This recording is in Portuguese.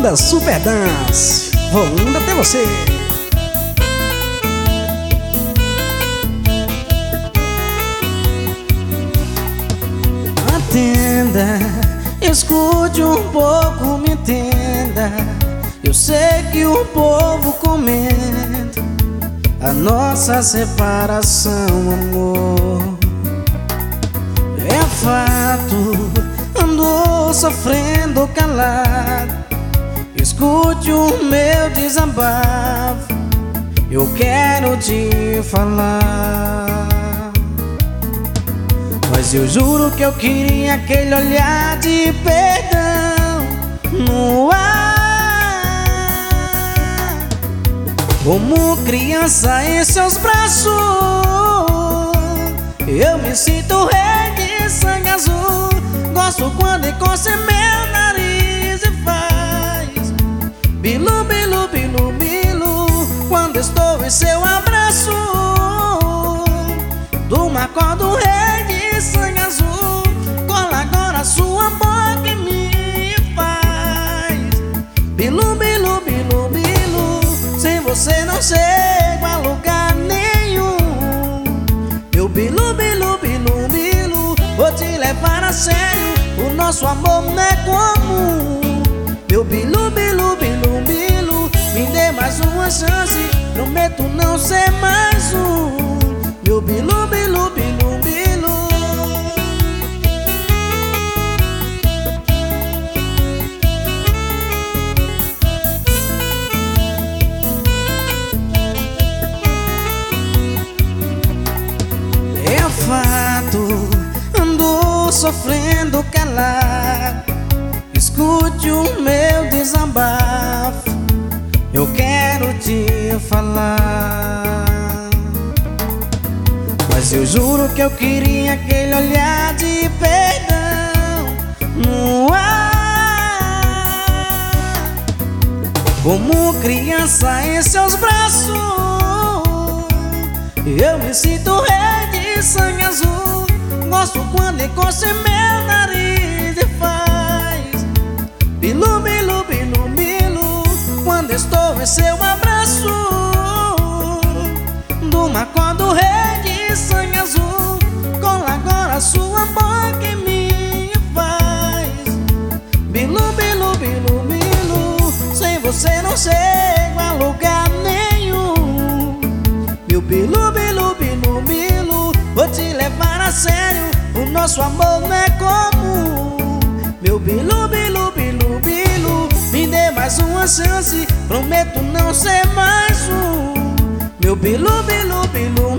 Banda Super Dance, voando até você. Atenda, escute um pouco, me entenda. Eu sei que o povo comenta a nossa separação, amor. É fato, ando sofrendo calado. Escute o meu desabafo, eu quero te falar. Mas eu juro que eu queria aquele olhar de perdão no ar, como criança em seus braços. Eu me sinto rei de sangue azul. Gosto quando encosta meu nariz e faz bilu, bilu, bilu, bilu. Quando estou em seu abraço, durma acordo rei de sangue azul. Cola agora sua boca e me faz bilu, bilu, bilu, bilu. Sem você não chego a lugar nenhum. Meu bilu, bilu, bilu, bilu. Vou te levar a sério, o nosso amor não é comum. Meu bilu, bilu, bilu, bilu. Me dê mais uma chance, prometo não ser mais um. Meu bilu, bilu, bilu, bilu. É fato, ando sofrendo calado. Escute o meu desabafo, eu quero te falar. Mas eu juro que eu queria aquele olhar de perdão no ar, como criança em seus braços. Eu me sinto rei de sangue azul. Gosto quando encosta em meu nariz e faz bilu, bilu, bilu, bilu. Quando estou em seu abraço, durma acordo rei de sangue azul. Cola agora sua boca e me faz bilu, bilu, bilu, bilu. Sem você não chego a lugar nenhum. Meu bilu, bilu, bilu, bilu. Vou te levar a sério, o nosso amor não é comum. Meu bilu, bilu, bilu, bilu. Me dê mais uma chance, prometo não ser mais um. Meu bilu, bilu, bilu,